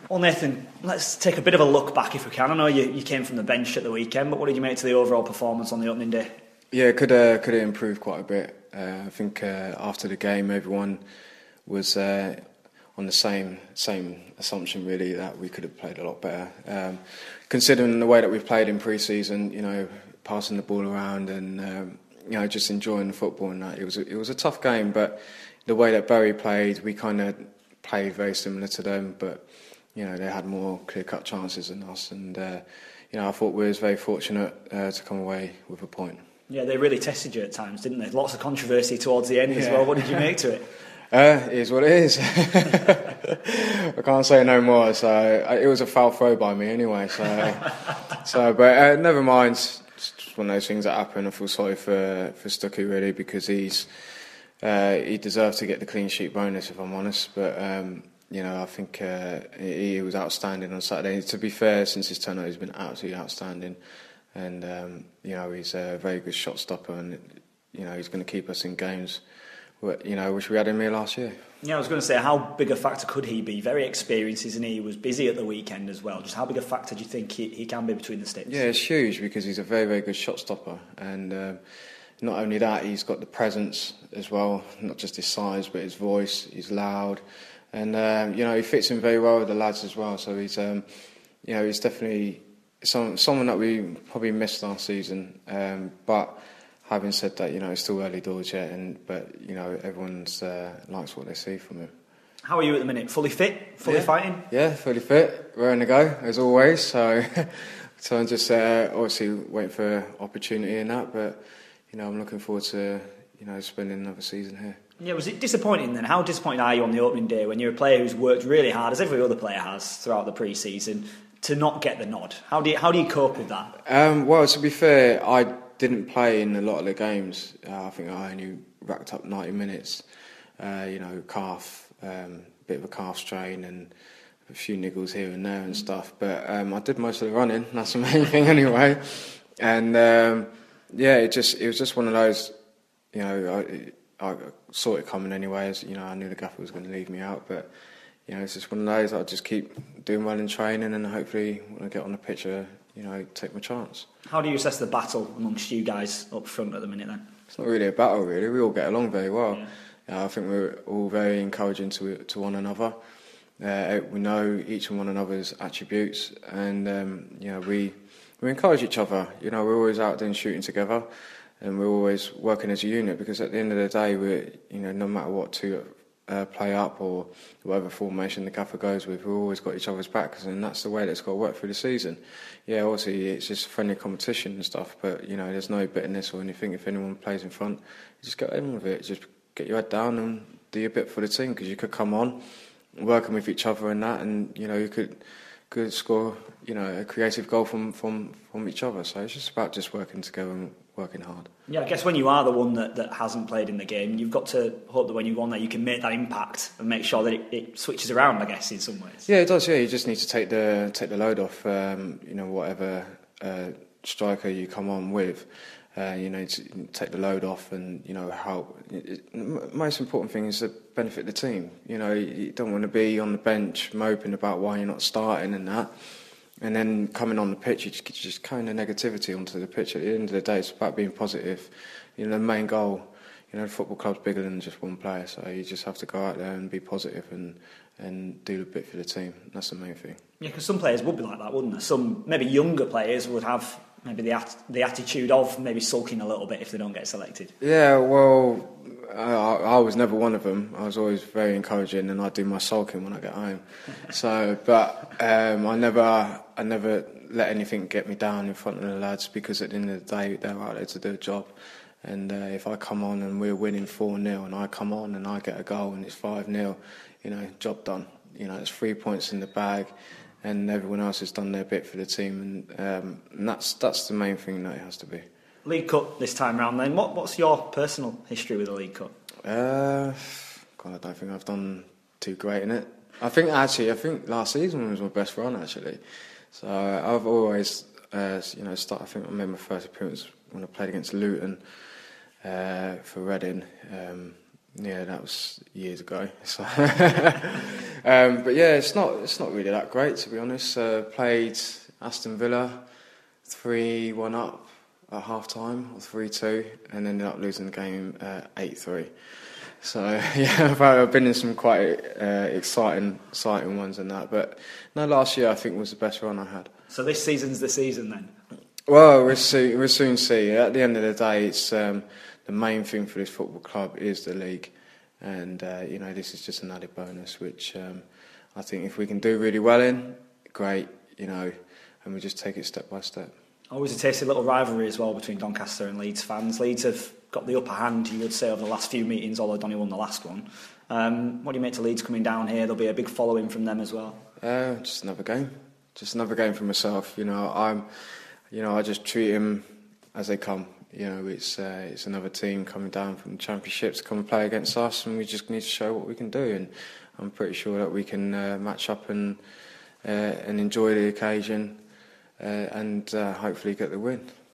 Well, Nathan, let's take a bit of a look back if we can. I know you came from the bench at the weekend, but what did you make to the overall performance on the opening day? Yeah, could have improved quite a bit. I think after the game, everyone was on the same assumption really that we could have played a lot better. Considering the way that we've played in pre-season, passing the ball around and just enjoying the football and that, it was a tough game. But the way that Bury played, we kind of played very similar to them, but they had more clear-cut chances than us, and I thought we was very fortunate to come away with a point. Yeah, they really tested you at times, didn't they? Lots of controversy towards the end as well. What did you make to it? It is what it is. I can't say no more. So it was a foul throw by me anyway. But never mind. It's just one of those things that happen. I feel sorry for Stuckey really, because he deserved to get the clean sheet bonus, if I'm honest. But I think he was outstanding on Saturday. To be fair, since his turnover, he's been absolutely outstanding. And he's a very good shot stopper, and he's going to keep us in games. Which we had him here last year. Yeah, I was going to say, how big a factor could he be? Very experienced, isn't he? He was busy at the weekend as well. Just how big a factor do you think he can be between the sticks? Yeah, it's huge, because he's a very, very good shot stopper. And not only that, he's got the presence as well. Not just his size, but his voice. He's loud. And, he fits in very well with the lads as well. So he's definitely someone that we probably missed last season. But having said that, it's still early doors yet, but everyone's likes what they see from him. How are you at the minute? Fully fit? Fully fighting? Yeah, fully fit. Raring to go, as always. So I'm just obviously waiting for opportunity in that, but I'm looking forward to spending another season here. Yeah, was it disappointing then? How disappointed are you on the opening day when you're a player who's worked really hard, as every other player has throughout the pre-season, to not get the nod? How do you cope with that? Well, to be fair, I didn't play in a lot of the games. I think I only racked up 90 minutes. Calf, bit of a calf strain and a few niggles here and there and stuff. But I did most of the running. That's the main thing anyway. And it was just one of those. I saw it coming anyway. As I knew the gaffer was going to leave me out, but it's just one of those. I'll just keep doing well in training, and hopefully when I get on the pitch, take my chance. How do you assess the battle amongst you guys up front at the minute then? It's not really a battle, really. We all get along very well. Yeah. I think we're all very encouraging to one another. We know each and one another's attributes, and we encourage each other. We're always out there shooting together, and we're always working as a unit, because at the end of the day, we're no matter what to play up or whatever formation the gaffer goes with, we've always got each other's backs, and that's the way that it's got to work through the season. Yeah, obviously it's just friendly competition and stuff, but there's no bitterness or anything. If anyone plays in front, you just get in with it. Just get your head down and do your bit for the team, because you could come on working with each other and that, and you could score a creative goal from each other. So it's just about just working together and working hard. Yeah, I guess when you are the one that hasn't played in the game, you've got to hope that when you go on there, you can make that impact and make sure that it switches around, I guess, in some ways. Yeah, it does. Yeah, you just need to take the load off. Whatever striker you come on with, to take the load off, and help. Most important thing is to benefit the team. You don't want to be on the bench moping about why you're not starting and that. And then coming on the pitch, you just kind of negativity onto the pitch. At the end of the day, it's about being positive. The main goal, the football club's bigger than just one player, so you just have to go out there and be positive and do a bit for the team. That's the main thing. Yeah, because some players would be like that, wouldn't there? Some maybe younger players would have maybe the attitude of maybe sulking a little bit if they don't get selected. Yeah, well, I was never one of them. I was always very encouraging, and I do my sulking when I get home. But I never let anything get me down in front of the lads, because at the end of the day, they're out there to do a job. And if I come on and we're winning 4-0, and I come on and I get a goal and it's 5-0, job done. It's 3 points in the bag, and everyone else has done their bit for the team, and that's the main thing that it has to be. League Cup this time round then. What's your personal history with the League Cup? I don't think I've done too great in it. I think last season was my best run, actually. So I've always, I think I made my first appearance when I played against Luton for Reading. Yeah, that was years ago. So but yeah, it's not really that great, to be honest. Played Aston Villa 3-1 up at half time, or 3-2, and ended up losing the game 8-3. So yeah, I've been in some quite exciting ones and that. But no, last year I think was the best run I had. So this season's the season then? Well, we'll soon see. At the end of the day, it's the main thing for this football club is the league, and this is just an added bonus, which I think if we can do really well in, great, and we just take it step by step. Always a tasty little rivalry as well between Doncaster and Leeds fans. Leeds have got the upper hand, you would say, over the last few meetings, although Donny won the last one. What do you make to Leeds coming down here? There'll be a big following from them as well. Just another game. Just another game for myself. I just treat them as they come. It's another team coming down from the Championship to come and play against us, and we just need to show what we can do. And I'm pretty sure that we can match up and enjoy the occasion and hopefully get the win.